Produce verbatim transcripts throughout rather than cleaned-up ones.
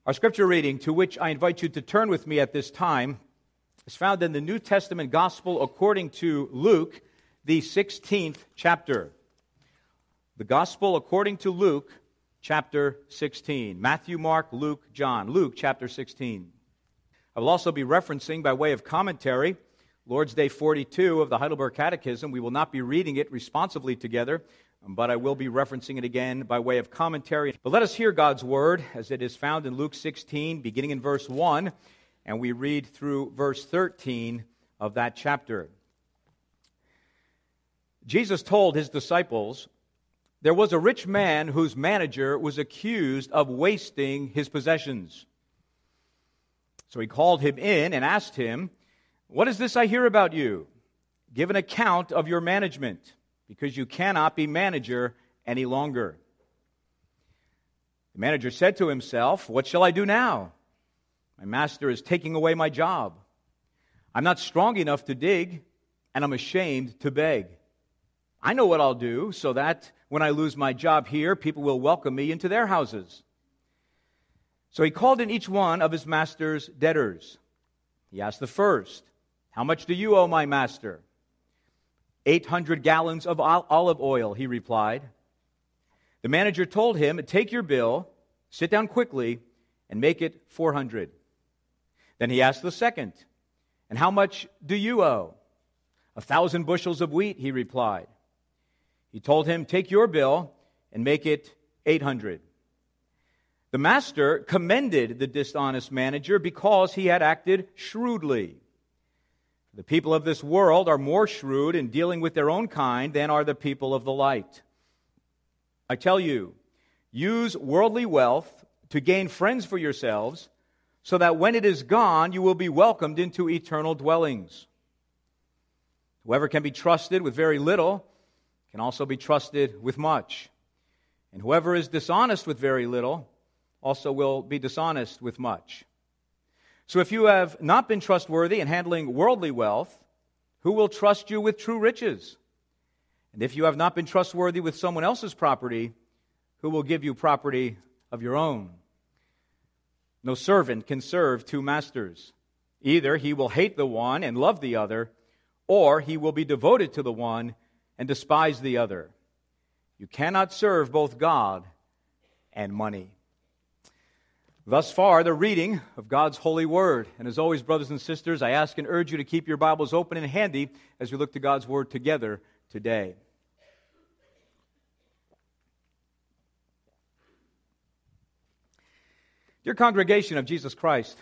Our scripture reading, to which I invite you to turn with me at this time, is found in the New Testament Gospel according to Luke, the sixteenth chapter. The Gospel according to Luke, chapter sixteen. Matthew, Mark, Luke, John. Luke, chapter sixteen. I will also be referencing, by way of commentary, Lord's Day forty-two of the Heidelberg Catechism. We will not be reading it responsively together, but I will be referencing it again by way of commentary. But let us hear God's Word as it is found in Luke sixteen, beginning in verse one, and we read through verse thirteen of that chapter. Jesus told his disciples, "There was a rich man whose manager was accused of wasting his possessions. So he called him in and asked him, 'What is this I hear about you? Give an account of your management, because you cannot be manager any longer.' The manager said to himself, 'What shall I do now? My master is taking away my job. I'm not strong enough to dig, and I'm ashamed to beg. I know what I'll do, so that when I lose my job here, people will welcome me into their houses.' So he called in each one of his master's debtors. He asked the first, 'How much do you owe my master?' Eight hundred gallons of olive oil,' he replied. The manager told him, 'Take your bill, sit down quickly, and make it four hundred. Then he asked the second, 'And how much do you owe?' 'A thousand bushels of wheat,' he replied. He told him, 'Take your bill and make it eight hundred. The master commended the dishonest manager because he had acted shrewdly. The people of this world are more shrewd in dealing with their own kind than are the people of the light. I tell you, use worldly wealth to gain friends for yourselves, so that when it is gone, you will be welcomed into eternal dwellings. Whoever can be trusted with very little can also be trusted with much. And whoever is dishonest with very little also will be dishonest with much. So if you have not been trustworthy in handling worldly wealth, who will trust you with true riches? And if you have not been trustworthy with someone else's property, who will give you property of your own? No servant can serve two masters. Either he will hate the one and love the other, or he will be devoted to the one and despise the other. You cannot serve both God and money." Thus far, the reading of God's holy word. And as always, brothers and sisters, I ask and urge you to keep your Bibles open and handy as we look to God's word together today. Dear congregation of Jesus Christ,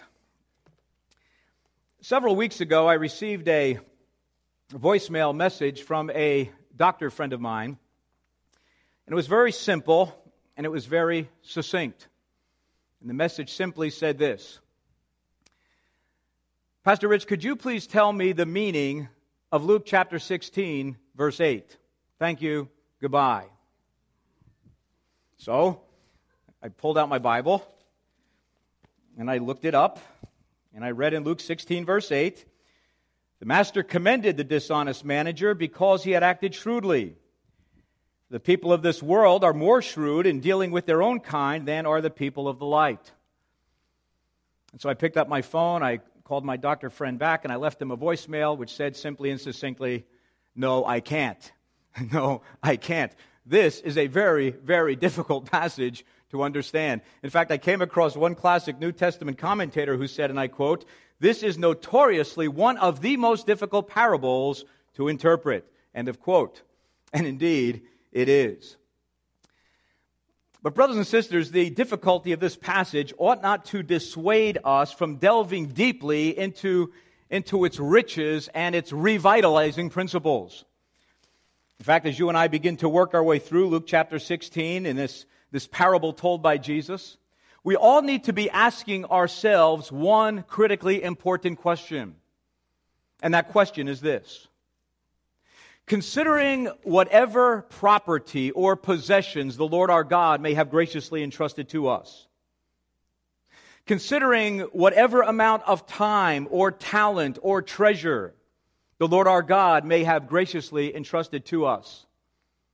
several weeks ago I received a voicemail message from a doctor friend of mine, and it was very simple and it was very succinct. And the message simply said this: "Pastor Rich, could you please tell me the meaning of Luke chapter sixteen, verse eight? Thank you. Goodbye." So, I pulled out my Bible, and I looked it up, and I read in Luke sixteen, verse eight, "The master commended the dishonest manager because he had acted shrewdly. The people of this world are more shrewd in dealing with their own kind than are the people of the light." And so I picked up my phone, I called my doctor friend back, and I left him a voicemail which said simply and succinctly, "No, I can't. No, I can't." This is a very, very difficult passage to understand. In fact, I came across one classic New Testament commentator who said, and I quote, "This is notoriously one of the most difficult parables to interpret." End of quote. And indeed, it is. But brothers and sisters, the difficulty of this passage ought not to dissuade us from delving deeply into, into its riches and its revitalizing principles. In fact, as you and I begin to work our way through Luke chapter sixteen in this, this parable told by Jesus, we all need to be asking ourselves one critically important question. And that question is this: considering whatever property or possessions the Lord our God may have graciously entrusted to us, considering whatever amount of time or talent or treasure the Lord our God may have graciously entrusted to us,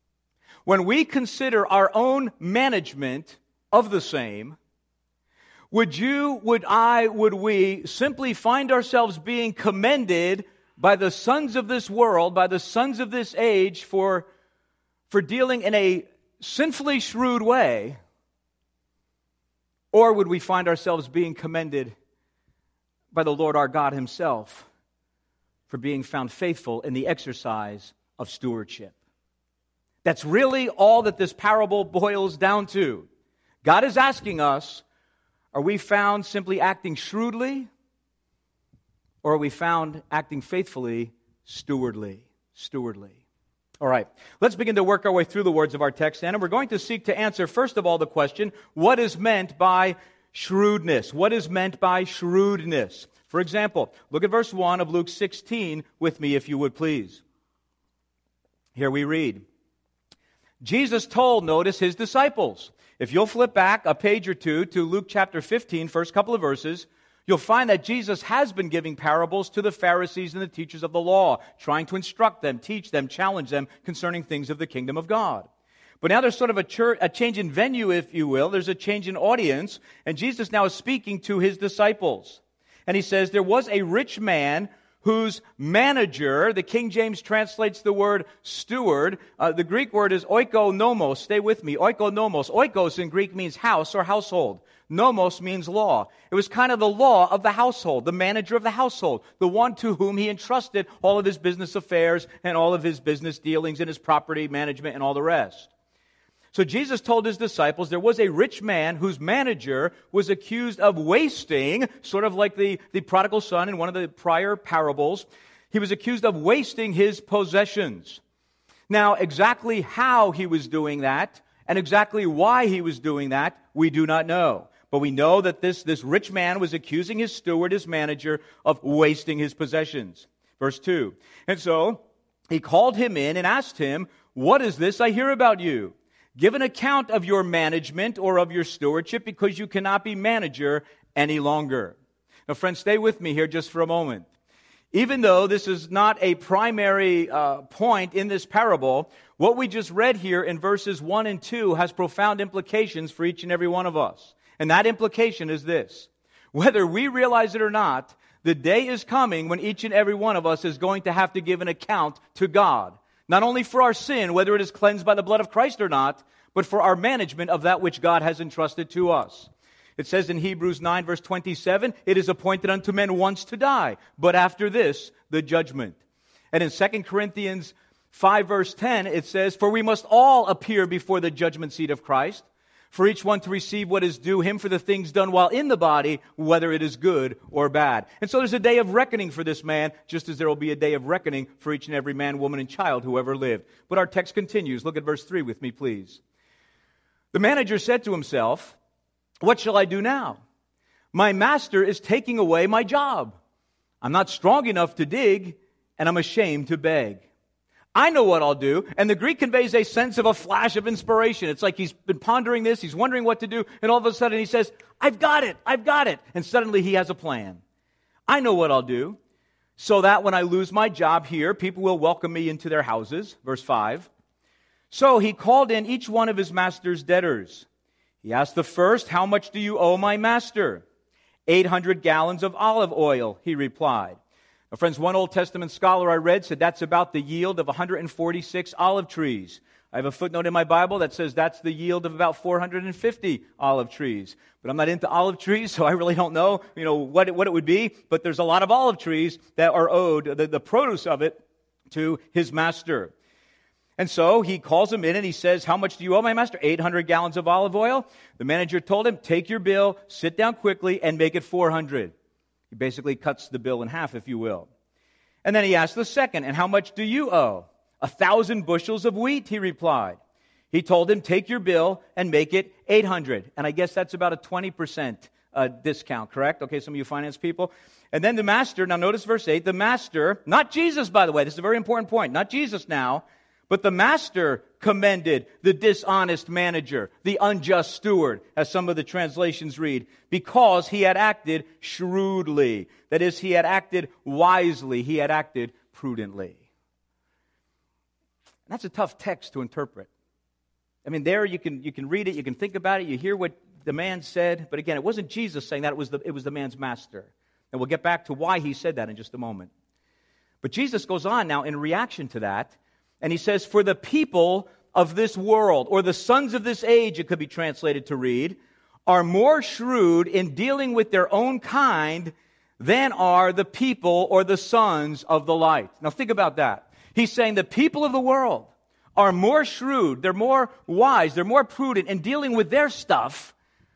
when we consider our own management of the same, would you, would I, would we simply find ourselves being commended by the sons of this world, by the sons of this age for, for dealing in a sinfully shrewd way? Or would we find ourselves being commended by the Lord our God Himself for being found faithful in the exercise of stewardship? That's really all that this parable boils down to. God is asking us, are we found simply acting shrewdly, or are we found acting faithfully, stewardly? Stewardly. All right, let's begin to work our way through the words of our text, and we're going to seek to answer, first of all, the question, what is meant by shrewdness? What is meant by shrewdness? For example, look at verse one of Luke sixteen with me, if you would please. Here we read, Jesus told, notice, His disciples. If you'll flip back a page or two to Luke chapter fifteen, first couple of verses, you'll find that Jesus has been giving parables to the Pharisees and the teachers of the law, trying to instruct them, teach them, challenge them concerning things of the kingdom of God. But now there's sort of a, church, a change in venue, if you will. There's a change in audience, and Jesus now is speaking to His disciples. And He says, there was a rich man whose manager, the King James translates the word steward. Uh, the Greek word is oikonomos. Stay with me. Oikonomos. Oikos in Greek means house or household. Nomos means law. It was kind of the law of the household, the manager of the household, the one to whom he entrusted all of his business affairs and all of his business dealings and his property management and all the rest. So Jesus told His disciples there was a rich man whose manager was accused of wasting, sort of like the, the prodigal son in one of the prior parables. He was accused of wasting his possessions. Now, exactly how he was doing that and exactly why he was doing that, we do not know. But we know that this, this rich man was accusing his steward, his manager, of wasting his possessions. Verse two. And so he called him in and asked him, "What is this I hear about you? Give an account of your management or of your stewardship, because you cannot be manager any longer." Now, friends, stay with me here just for a moment. Even though this is not a primary uh, point in this parable, what we just read here in verses one and two has profound implications for each and every one of us. And that implication is this: whether we realize it or not, the day is coming when each and every one of us is going to have to give an account to God. Not only for our sin, whether it is cleansed by the blood of Christ or not, but for our management of that which God has entrusted to us. It says in Hebrews nine, verse twenty-seven, it is appointed unto men once to die, but after this, the judgment. And in Second Corinthians five, verse ten, it says, "For we must all appear before the judgment seat of Christ, for each one to receive what is due him for the things done while in the body, whether it is good or bad." And so there's a day of reckoning for this man, just as there will be a day of reckoning for each and every man, woman, and child who ever lived. But our text continues. Look at verse three with me, please. The manager said to himself, "What shall I do now? My master is taking away my job. I'm not strong enough to dig, and I'm ashamed to beg. I know what I'll do." And the Greek conveys a sense of a flash of inspiration. It's like he's been pondering this, he's wondering what to do, and all of a sudden he says, "I've got it, I've got it." And suddenly he has a plan. "I know what I'll do, so that when I lose my job here, people will welcome me into their houses." Verse five. So he called in each one of his master's debtors. He asked the first, "How much do you owe my master?" Eight hundred gallons of olive oil, he replied. Now, friends, one Old Testament scholar I read said that's about the yield of one hundred forty-six olive trees. I have a footnote in my Bible that says that's the yield of about four hundred fifty olive trees. But I'm not into olive trees, so I really don't know, you know, what it, what it would be. But there's a lot of olive trees that are owed, the, the produce of it, to his master. And so he calls him in and he says, "How much do you owe my master?" eight hundred gallons of olive oil. The manager told him, "Take your bill, sit down quickly, and make it four hundred. He basically cuts the bill in half, if you will. And then he asked the second, "And how much do you owe?" "A thousand bushels of wheat," he replied. He told him, "Take your bill and make it eight hundred. And I guess that's about a twenty percent uh, discount, correct? Okay, some of you finance people. And then the master, now notice verse eight, the master, not Jesus, by the way, this is a very important point, not Jesus now, but the master commended the dishonest manager, the unjust steward, as some of the translations read, because he had acted shrewdly. That is, he had acted wisely. He had acted prudently. And that's a tough text to interpret. I mean, there you can you can read it, you can think about it, you hear what the man said, but again, it wasn't Jesus saying that, it was the, it was the man's master. And we'll get back to why he said that in just a moment. But Jesus goes on now in reaction to that, and he says, for the people of this world, or the sons of this age, it could be translated to read, are more shrewd in dealing with their own kind than are the people or the sons of the light. Now think about that. He's saying the people of the world are more shrewd, they're more wise, they're more prudent in dealing with their stuff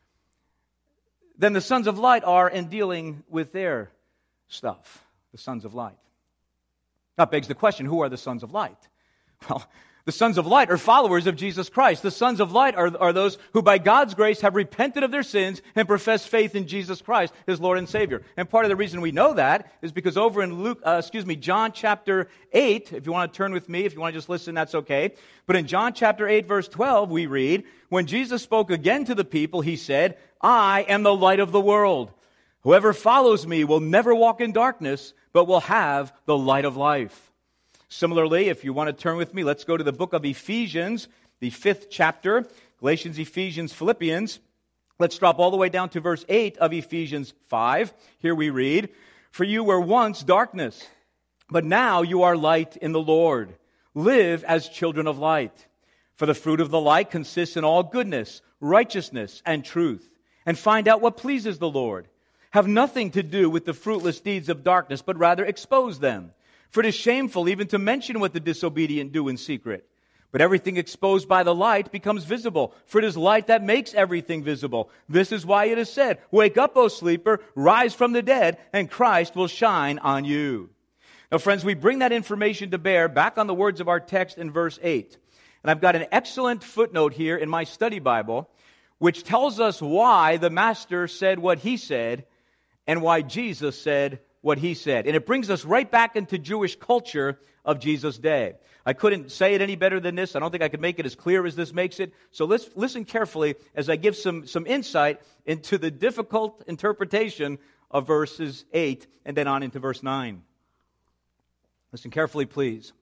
than the sons of light are in dealing with their stuff, the sons of light. That begs the question, who are the sons of light? Well, the sons of light are followers of Jesus Christ. The sons of light are, are those who by God's grace have repented of their sins and profess faith in Jesus Christ, his Lord and Savior. And part of the reason we know that is because over in Luke, uh, excuse me, John chapter eight, if you want to turn with me, if you want to just listen, that's okay. But in John chapter eight, verse twelve, we read, when Jesus spoke again to the people, he said, I am the light of the world. Whoever follows me will never walk in darkness, but will have the light of life. Similarly, if you want to turn with me, let's go to the book of Ephesians, the fifth chapter, Galatians, Ephesians, Philippians. Let's drop all the way down to verse eight of Ephesians five. Here we read, for you were once darkness, but now you are light in the Lord. Live as children of light. For the fruit of the light consists in all goodness, righteousness, and truth. And find out what pleases the Lord. Have nothing to do with the fruitless deeds of darkness, but rather expose them. For it is shameful even to mention what the disobedient do in secret. But everything exposed by the light becomes visible, for it is light that makes everything visible. This is why it is said, wake up, O sleeper, rise from the dead, and Christ will shine on you. Now, friends, we bring that information to bear back on the words of our text in verse eight. And I've got an excellent footnote here in my study Bible, which tells us why the Master said what he said, and why Jesus said what he said. And it brings us right back into Jewish culture of Jesus' day. I couldn't say it any better than this. I don't think I could make it as clear as this makes it. So let's listen carefully as I give some, some insight into the difficult interpretation of verses eight and then on into verse nine. Listen carefully, please.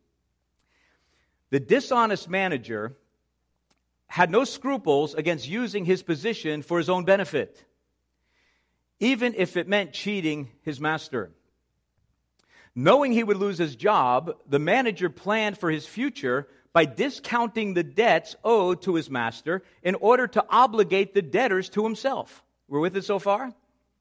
The dishonest manager had no scruples against using his position for his own benefit, even if it meant cheating his master. Knowing he would lose his job, the manager planned for his future by discounting the debts owed to his master in order to obligate the debtors to himself. We're with it so far?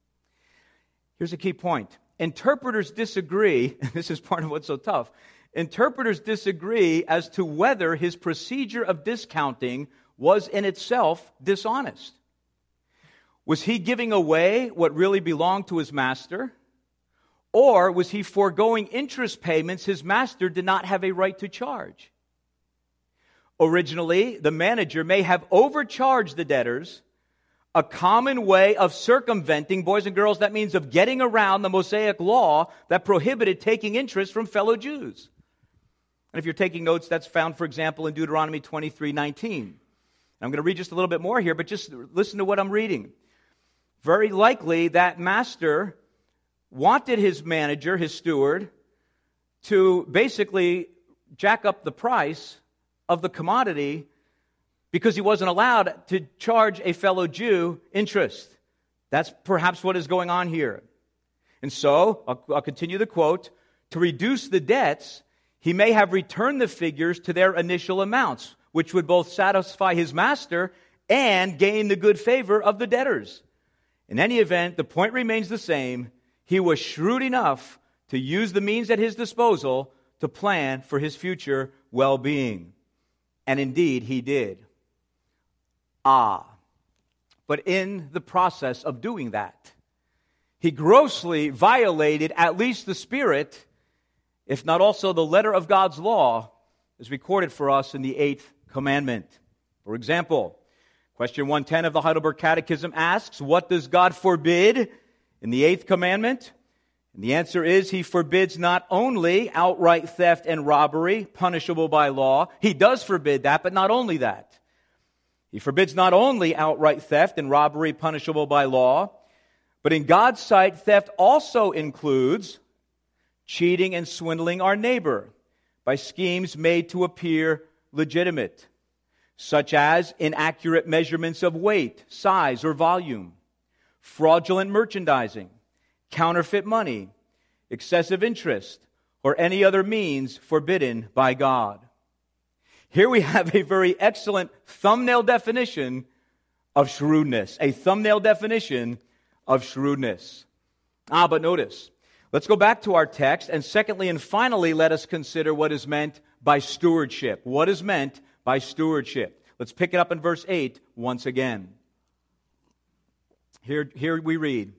Here's a key point. Interpreters disagree, and this is part of what's so tough. Interpreters disagree as to whether his procedure of discounting was in itself dishonest. Was he giving away what really belonged to his master? Or was he foregoing interest payments his master did not have a right to charge? Originally, the manager may have overcharged the debtors, a common way of circumventing, boys and girls, that means of getting around the Mosaic law that prohibited taking interest from fellow Jews. And if you're taking notes, that's found, for example, in Deuteronomy twenty-three nineteen. I'm going to read just a little bit more here, but just listen to what I'm reading. Very likely that master wanted his manager, his steward, to basically jack up the price of the commodity because he wasn't allowed to charge a fellow Jew interest. That's perhaps what is going on here. And so, I'll, I'll continue the quote, to reduce the debts, he may have returned the figures to their initial amounts, which would both satisfy his master and gain the good favor of the debtors. In any event, the point remains the same. He was shrewd enough to use the means at his disposal to plan for his future well-being. And indeed, he did. Ah, but in the process of doing that, he grossly violated at least the spirit, if not also the letter of God's law, as recorded for us in the eighth commandment. For example, question one ten of the Heidelberg Catechism asks, what does God forbid in the eighth commandment? And the answer is, he forbids not only outright theft and robbery, punishable by law. He does forbid that, but not only that. He forbids not only outright theft and robbery, punishable by law, but in God's sight, theft also includes cheating and swindling our neighbor by schemes made to appear legitimate. such as inaccurate measurements of weight, size, or volume, fraudulent merchandising, counterfeit money, excessive interest, or any other means forbidden by God. Here we have a very excellent thumbnail definition of shrewdness. A thumbnail definition of shrewdness. Ah, but notice, let's go back to our text, and secondly and finally, let us consider what is meant by stewardship. What is meant by stewardship? Let's pick it up in verse eight once again. Here, here we read,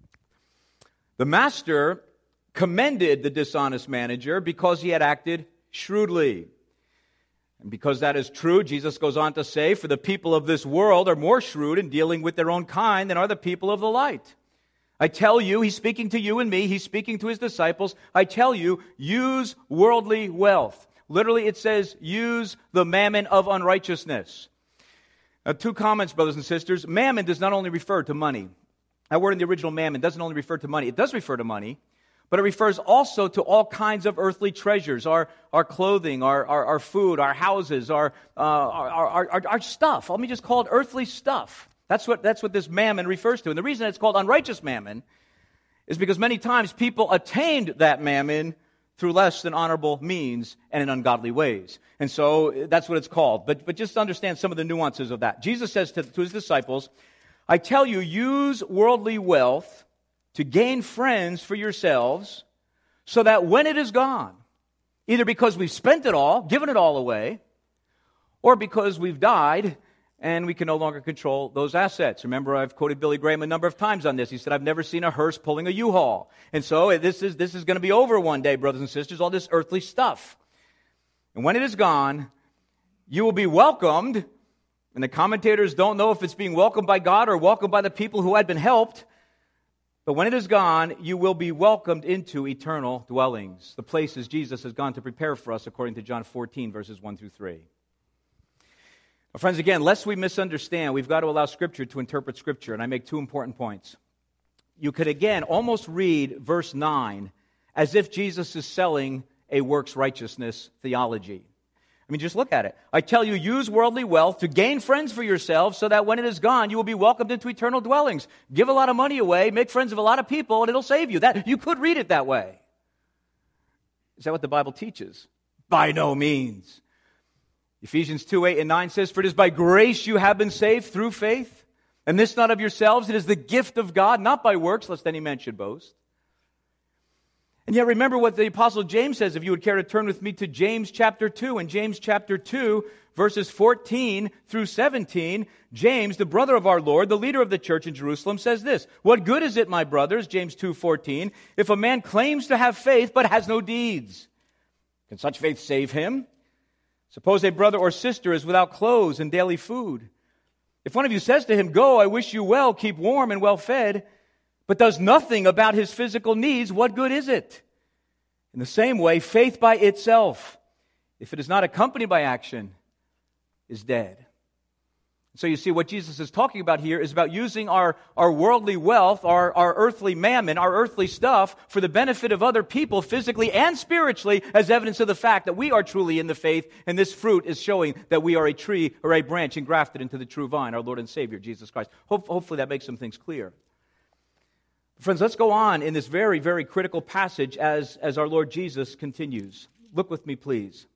"The master commended the dishonest manager because he had acted shrewdly." And because that is true, Jesus goes on to say, "For the people of this world are more shrewd in dealing with their own kind than are the people of the light. I tell you," he's speaking to you and me, he's speaking to his disciples, "I tell you, use worldly wealth." Literally, it says, use the mammon of unrighteousness. Now, two comments, brothers and sisters. Mammon does not only refer to money. That word in the original mammon doesn't only refer to money. It does refer to money, but it refers also to all kinds of earthly treasures, our, our clothing, our, our, our food, our houses, our, uh, our, our, our, our stuff. Let me just call it earthly stuff. That's what, that's what this mammon refers to. And the reason it's called unrighteous mammon is because many times people attained that mammon through less than honorable means and in ungodly ways. And so that's what it's called. But, but just understand some of the nuances of that. Jesus says to, to his disciples, "I tell you, use worldly wealth to gain friends for yourselves, so that when it is gone, either because we've spent it all, given it all away, or because we've died and we can no longer control those assets." Remember, I've quoted Billy Graham a number of times on this. He said, "I've never seen a hearse pulling a U-Haul." And so this is, this is going to be over one day, brothers and sisters, all this earthly stuff. And when it is gone, you will be welcomed. And the commentators don't know if it's being welcomed by God or welcomed by the people who had been helped. But when it is gone, you will be welcomed into eternal dwellings, the places Jesus has gone to prepare for us, according to John fourteen, verses one through three. Well, friends, again, lest we misunderstand, we've got to allow Scripture to interpret Scripture, and I make two important points. You could, again, almost read verse nine as if Jesus is selling a works righteousness theology. I mean, just look at it. "I tell you, use worldly wealth to gain friends for yourselves, so that when it is gone, you will be welcomed into eternal dwellings." Give a lot of money away, make friends of a lot of people, and it'll save you. That you could read it that way. Is that what the Bible teaches? By no means. Ephesians two, eight and nine says, "For it is by grace you have been saved through faith, and this not of yourselves, it is the gift of God, not by works, lest any man should boast." And yet remember what the Apostle James says, if you would care to turn with me to James chapter two. In James chapter two, verses fourteen through seventeen, James, the brother of our Lord, the leader of the church in Jerusalem, says this, "What good is it, my brothers," James two fourteen, "if a man claims to have faith but has no deeds? Can such faith save him? Suppose a brother or sister is without clothes and daily food. If one of you says to him, 'Go, I wish you well, keep warm and well fed,' but does nothing about his physical needs, what good is it? In the same way, faith by itself, if it is not accompanied by action, is dead." So you see, what Jesus is talking about here is about using our, our worldly wealth, our, our earthly mammon, our earthly stuff for the benefit of other people physically and spiritually as evidence of the fact that we are truly in the faith, and this fruit is showing that we are a tree or a branch engrafted into the true vine, our Lord and Savior, Jesus Christ. Hope, hopefully that makes some things clear. Friends, let's go on in this very, very critical passage as, as our Lord Jesus continues. Look with me, please.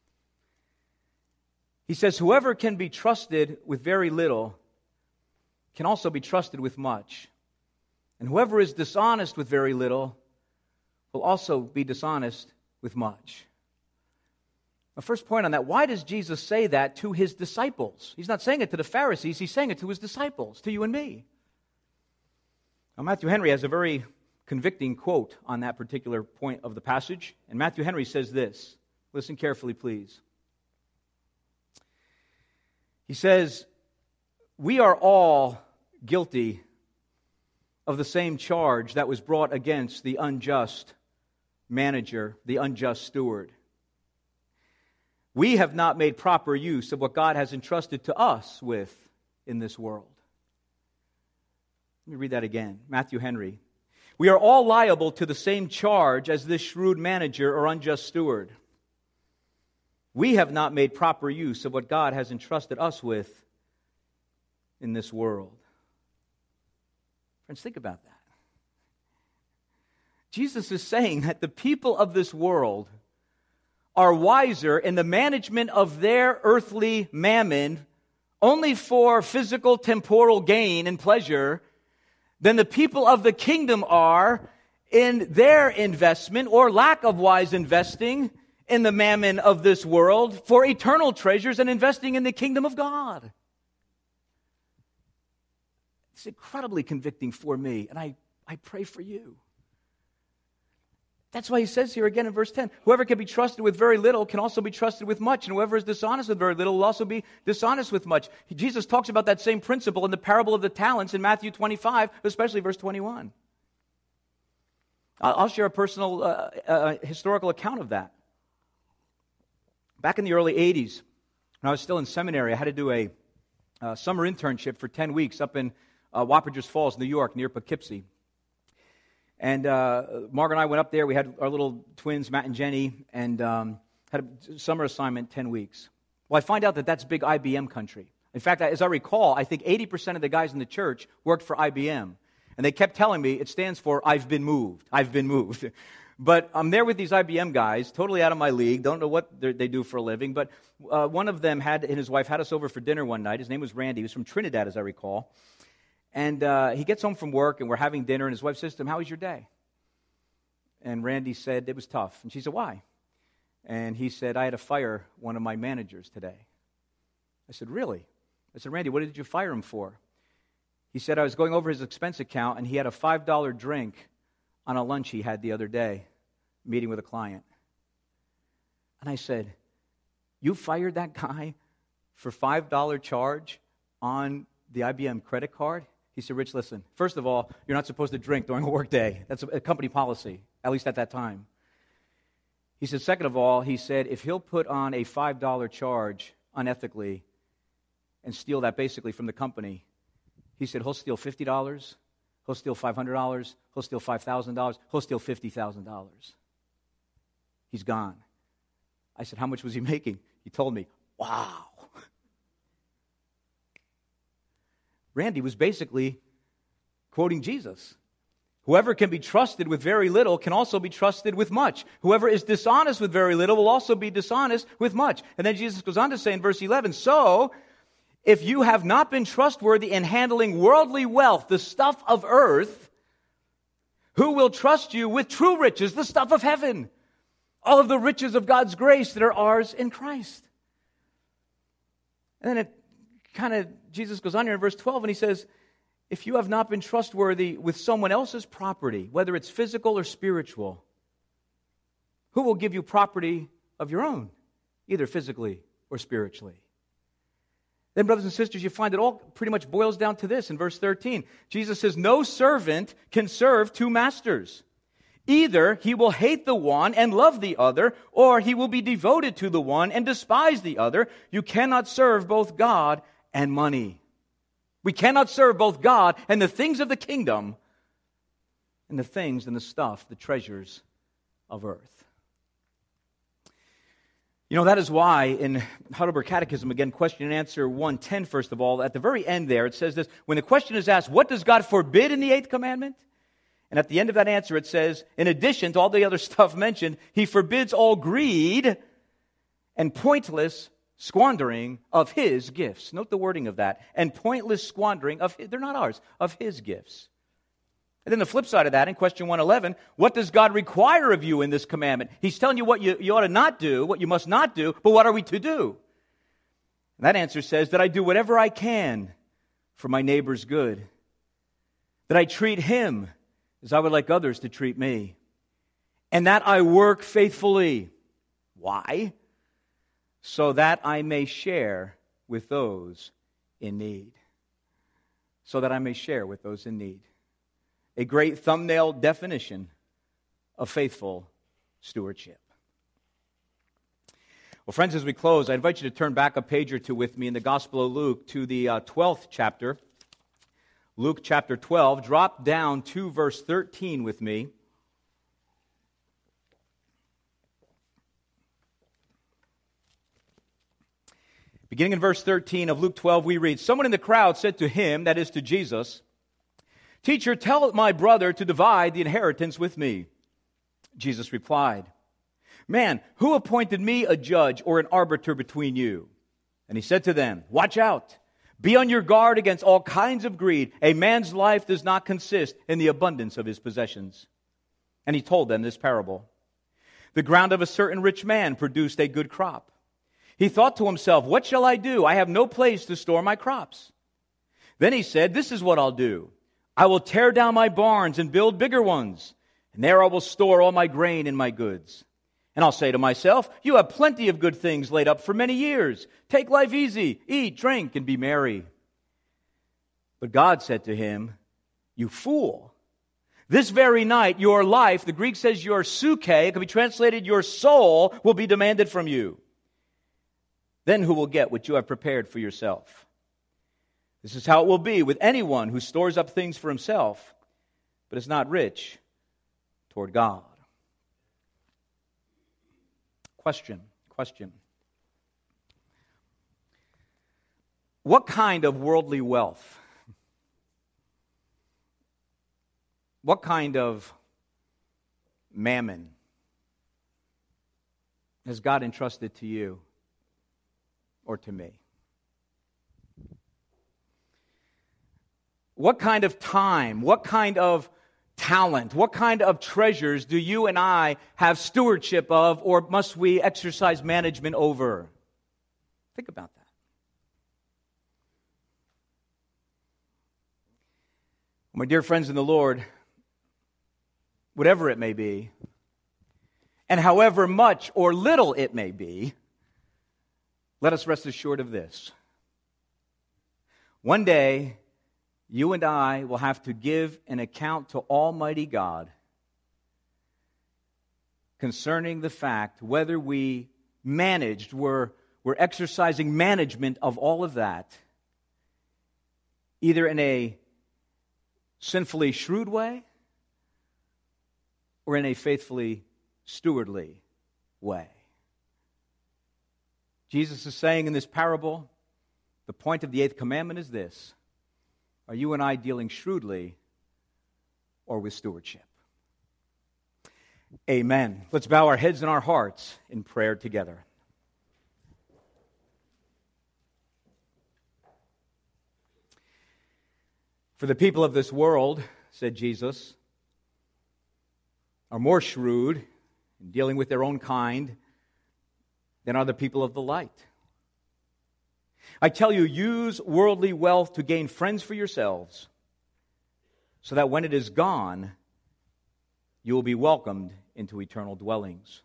He says, "Whoever can be trusted with very little can also be trusted with much. And whoever is dishonest with very little will also be dishonest with much." My first point on that, why does Jesus say that to his disciples? He's not saying it to the Pharisees, he's saying it to his disciples, to you and me. Now, Matthew Henry has a very convicting quote on that particular point of the passage. And Matthew Henry says this. Listen carefully, please. He says, "We are all guilty of the same charge that was brought against the unjust manager, the unjust steward. We have not made proper use of what God has entrusted to us with in this world." Let me read that again. Matthew Henry. "We are all liable to the same charge as this shrewd manager or unjust steward. we have not made proper use of what God has entrusted us with in this world. Friends, think about that. Jesus is saying that the people of this world are wiser in the management of their earthly mammon only for physical, temporal gain and pleasure than the people of the kingdom are in their investment or lack of wise investing in the mammon of this world for eternal treasures and investing in the kingdom of God. It's incredibly convicting for me, and I, I pray for you. That's why he says here again in verse ten, whoever can be trusted with very little can also be trusted with much, and whoever is dishonest with very little will also be dishonest with much. Jesus talks about that same principle in the parable of the talents in Matthew twenty-five, especially verse twenty-one. I'll share a personal uh, uh, historical account of that. Back in the early eighties, when I was still in seminary, I had to do a uh, summer internship for ten weeks up in uh, Wappingers Falls, New York, near Poughkeepsie. And uh, Margaret and I went up there. We had our little twins, Matt and Jenny, and um, had a summer assignment, ten weeks. Well, I find out that that's big I B M country. In fact, as I recall, I think eighty percent of the guys in the church worked for I B M. And they kept telling me it stands for I've been moved. I've been moved. But I'm there with these I B M guys, totally out of my league, don't know what they do for a living. But uh, one of them had, and his wife had us over for dinner one night. His name was Randy. He was from Trinidad, as I recall. And uh, he gets home from work, and we're having dinner, and his wife says to him, "How was your day?" And Randy said, "It was tough." And she said, "Why?" And he said, "I had to fire one of my managers today." I said, "Really?" I said, "Randy, what did you fire him for?" He said, "I was going over his expense account, and he had a five dollar drink on a lunch he had the other day, meeting with a client." And I said, "You fired that guy for five dollar charge on the I B M credit card?" He said, "Rich, listen, first of all, you're not supposed to drink during a work day. That's a company policy, at least at that time." He said, "Second of all," he said, "if he'll put on a five dollar charge unethically and steal that basically from the company," he said, "he'll steal fifty dollars, he'll steal five hundred dollars, he'll steal five thousand dollars, he'll steal fifty thousand dollars. He's gone." I said, "How much was he making?" He told me. Wow. Randy was basically quoting Jesus. Whoever can be trusted with very little can also be trusted with much. Whoever is dishonest with very little will also be dishonest with much. And then Jesus goes on to say in verse eleven, "So, if you have not been trustworthy in handling worldly wealth, the stuff of earth, who will trust you with true riches, the stuff of heaven, all of the riches of God's grace that are ours in Christ?" And then it kind of, Jesus goes on here in verse twelve and he says, "If you have not been trustworthy with someone else's property, whether it's physical or spiritual, who will give you property of your own, either physically or spiritually?" Then, brothers and sisters, you find it all pretty much boils down to this in verse thirteen. Jesus says, "No servant can serve two masters. Either he will hate the one and love the other, or he will be devoted to the one and despise the other. You cannot serve both God and money." We cannot serve both God and the things of the kingdom and the things and the stuff, the treasures of earth. You know, that is why in Heidelberg Catechism, again, question and answer one ten, first of all, at the very end there, it says this, when the question is asked, what does God forbid in the eighth commandment? And at the end of that answer, it says, in addition to all the other stuff mentioned, he forbids all greed and pointless squandering of his gifts. Note the wording of that. And pointless squandering of his, they're not ours, of his gifts. And then the flip side of that, in question one eleven, what does God require of you in this commandment? He's telling you what you, you ought to not do, what you must not do, but what are we to do? And that answer says that I do whatever I can for my neighbor's good. That I treat him as I would like others to treat me. And that I work faithfully. Why? So that I may share with those in need. So that I may share with those in need. A great thumbnail definition of faithful stewardship. Well, friends, as we close, I invite you to turn back a page or two with me in the Gospel of Luke to the uh, twelfth chapter. Luke chapter twelve. Drop down to verse thirteen with me. Beginning in verse thirteen of Luke twelve, we read, "Someone in the crowd said to him," that is to Jesus, "Teacher, tell my brother to divide the inheritance with me." Jesus replied, "Man, who appointed me a judge or an arbiter between you?" And he said to them, "Watch out. Be on your guard against all kinds of greed. A man's life does not consist in the abundance of his possessions." And he told them this parable. "The ground of a certain rich man produced a good crop. He thought to himself, 'What shall I do? I have no place to store my crops.' Then he said, 'This is what I'll do. I will tear down my barns and build bigger ones, and there I will store all my grain and my goods. And I'll say to myself, you have plenty of good things laid up for many years. Take life easy, eat, drink, and be merry.' But God said to him, 'You fool, this very night your life,'" the Greek says your suke, it can be translated your soul, "will be demanded from you. Then who will get what you have prepared for yourself? This is how it will be with anyone who stores up things for himself, but is not rich toward God." Question, question. What kind of worldly wealth, what kind of mammon has God entrusted to you or to me? What kind of time, what kind of talent, what kind of treasures do you and I have stewardship of, or must we exercise management over? Think about that. My dear friends in the Lord, whatever it may be, and however much or little it may be, let us rest assured of this. One day, you and I will have to give an account to Almighty God concerning the fact whether we managed, were, were exercising management of all of that, either in a sinfully shrewd way or in a faithfully stewardly way. Jesus is saying in this parable, the point of the eighth commandment is this: are you and I dealing shrewdly or with stewardship? Amen. Let's bow our heads and our hearts in prayer together. For the people of this world, said Jesus, are more shrewd in dealing with their own kind than are the people of the light. I tell you, use worldly wealth to gain friends for yourselves, so that when it is gone, you will be welcomed into eternal dwellings.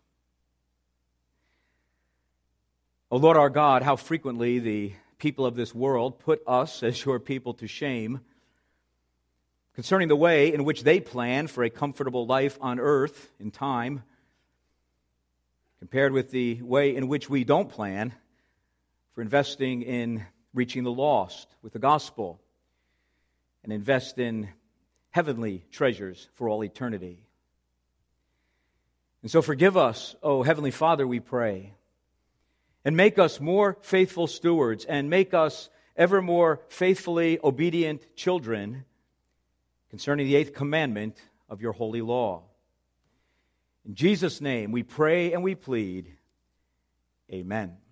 O Lord our God, how frequently the people of this world put us as your people to shame concerning the way in which they plan for a comfortable life on earth in time, compared with the way in which we don't plan for investing in reaching the lost with the gospel and invest in heavenly treasures for all eternity. And so forgive us, O Heavenly Father, we pray, and make us more faithful stewards and make us ever more faithfully obedient children concerning the eighth commandment of your holy law. In Jesus' name we pray and we plead. Amen.